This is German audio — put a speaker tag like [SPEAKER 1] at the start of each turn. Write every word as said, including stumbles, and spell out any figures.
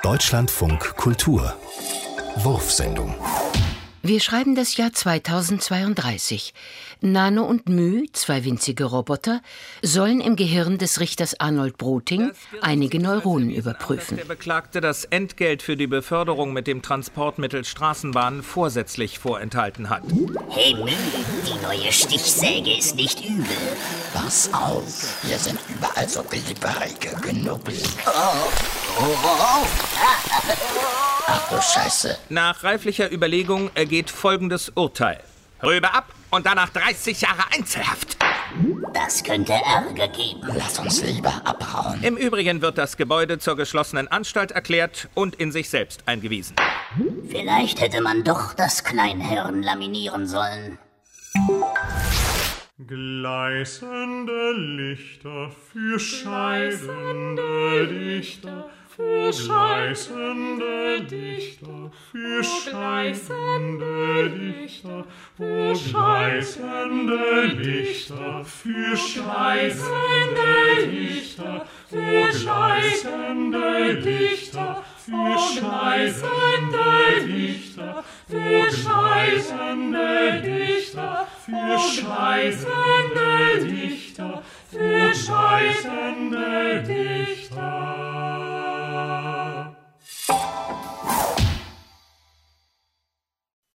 [SPEAKER 1] Deutschlandfunk Kultur Wurfsendung.
[SPEAKER 2] Wir schreiben das Jahr zweitausendzweiunddreißig. Nano und Mü, zwei winzige Roboter, sollen im Gehirn des Richters Arnold Bruting einige Neuronen überprüfen.
[SPEAKER 3] Der Beklagte das Entgelt für die Beförderung mit dem Transportmittel Straßenbahn vorsätzlich vorenthalten hat.
[SPEAKER 4] Hey Mü, die neue Stichsäge ist nicht übel.
[SPEAKER 5] Pass auf, hier sind überall so glibberige Knubbel.
[SPEAKER 4] Oh. Oh.
[SPEAKER 5] Ach du Scheiße.
[SPEAKER 3] Nach reiflicher Überlegung ergeht folgendes Urteil. Rübe ab und danach dreißig Jahre Einzelhaft.
[SPEAKER 4] Das könnte Ärger geben.
[SPEAKER 5] Lass uns lieber abhauen.
[SPEAKER 3] Im Übrigen wird das Gebäude zur geschlossenen Anstalt erklärt und in sich selbst eingewiesen.
[SPEAKER 4] Vielleicht hätte man doch das Kleinhirn laminieren sollen.
[SPEAKER 6] Gleißende Lichter für scheidende Lichter, für gleißende Lichter, für scheidende Lichter, für gleißende Lichter, für scheidende Lichter, für gleißende Lichter, für scheidende Lichter, für gleißende Lichter, für scheidende Lichter, für scheidende Lichter.